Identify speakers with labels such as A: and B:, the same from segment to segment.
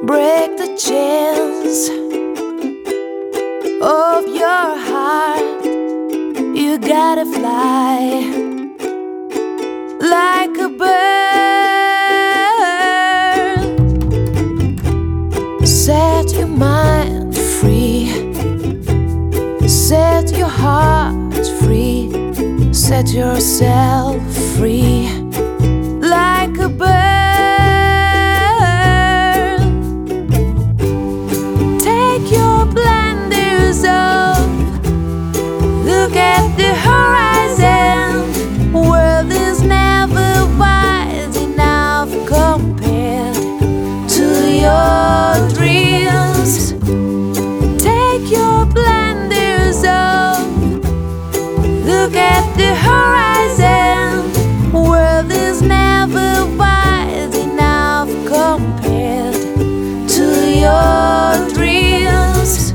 A: Break the chains of your heart. You gotta fly like a bird. Set your mind free, set your heart free, set yourself free like a bird. Take your blinders off, look at the horizon. World is never wide enough compared to your dreams. Take your blinders off, look at the horizon. World is never wide enough compared to your dreams.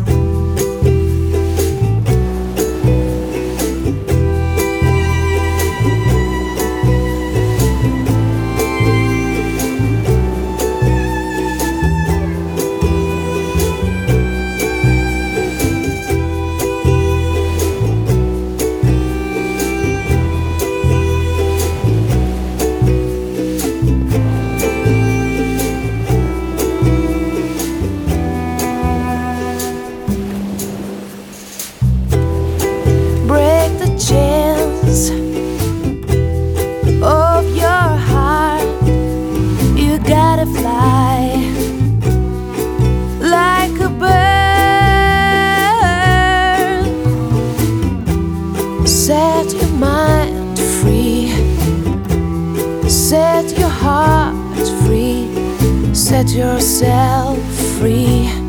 A: Chains of your heart. You gotta fly like a bird. Set your mind free, set your heart free, set yourself free.